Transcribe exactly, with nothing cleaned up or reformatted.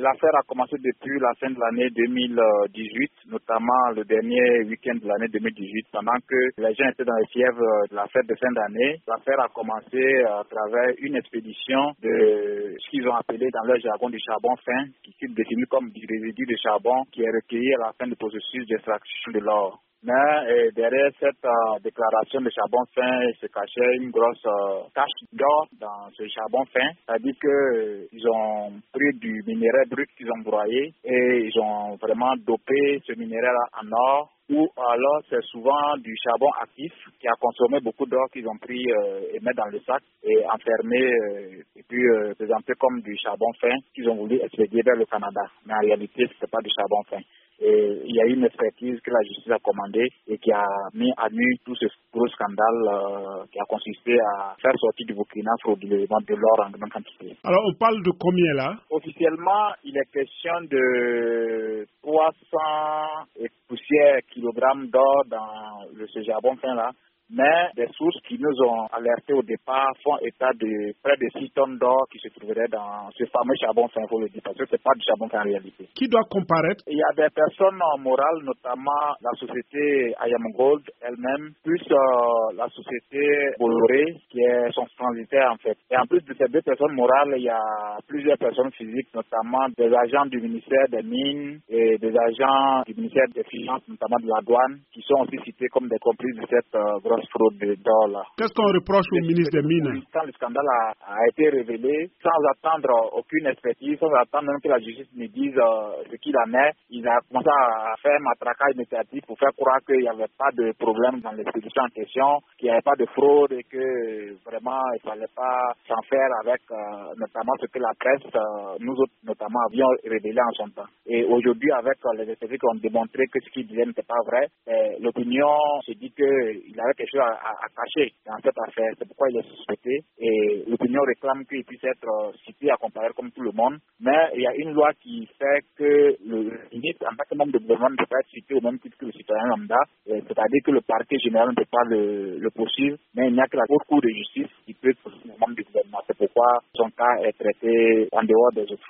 L'affaire a commencé depuis la fin de l'année deux mille dix-huit, notamment le dernier week-end de l'année deux mille dix-huit, pendant que les gens étaient dans les fièvres de la fête de fin d'année. L'affaire a commencé à travers une expédition de ce qu'ils ont appelé dans leur jargon du charbon fin, qui est défini comme du résidu de charbon qui est recueilli à la fin du processus d'extraction de l'or. Mais euh, derrière cette euh, déclaration de charbon fin se cachait une grosse euh, tache d'or dans ce charbon fin. C'est-à-dire qu'ils euh, ont pris du minerai brut qu'ils ont broyé et ils ont vraiment dopé ce minerai en or. Ou alors c'est souvent du charbon actif qui a consommé beaucoup d'or qu'ils ont pris euh, et mis dans le sac et enfermé euh, et puis euh, présenté comme du charbon fin qu'ils ont voulu expédier vers le Canada. Mais en réalité, ce n'était pas du charbon fin. Et il y a eu une expertise que la justice a commandée et qui a mis à nu tout ce gros scandale euh, qui a consisté à faire sortir du Burkina frauduleusement de l'or en grande quantité. Alors on parle de combien là? Officiellement, il est question de trois cents et poussières kilogrammes d'or dans le, ce charbon fin là. Mais des sources qui nous ont alertés au départ font état de près de six tonnes d'or qui se trouveraient dans ce fameux charbon fin, il faut le dire, parce que c'est pas du charbon fin en réalité. Qui doit comparaître? Il y a des personnes morales, notamment la société Ayam Gold elle-même, plus euh, la société Bolloré, qui est son transitaire en fait. Et en plus de ces deux personnes morales, il y a plusieurs personnes physiques, notamment des agents du ministère des Mines et des agents du ministère des Finances, notamment de la douane, qui sont aussi cités comme des complices de cette euh, grosse fraude d'or là. Qu'est-ce qu'on reproche au ministre des Mines? Quand le scandale a, a été révélé, sans attendre aucune expertise, sans attendre même que la justice nous dise euh, ce qu'il en est, il a commencé à faire matraquage médiatique pour faire croire qu'il n'y avait pas de problème dans l'expédition en question, qu'il n'y avait pas de fraude et que vraiment il ne fallait pas s'en faire avec euh, notamment ce que la presse, euh, nous autres notamment, avions révélé en son temps. Et aujourd'hui, avec euh, les experts qui ont démontré que ce qu'il disait n'était pas vrai, eh, l'opinion se dit qu'il avait quelque chose à, à, à cacher dans cette affaire. C'est pourquoi il est suspecté et l'opinion réclame qu'il puisse être euh, cité à comparer comme tout le monde. Mais il y a une loi qui fait que le ministre, en tant que membre de gouvernement, ne peut pas être cité au même titre que le citoyen lambda. Et c'est-à-dire que le parquet général ne peut pas le, le poursuivre, mais il n'y a que la haute cour de justice qui peut poursuivre le membre du gouvernement. C'est pourquoi son cas est traité en dehors des autres.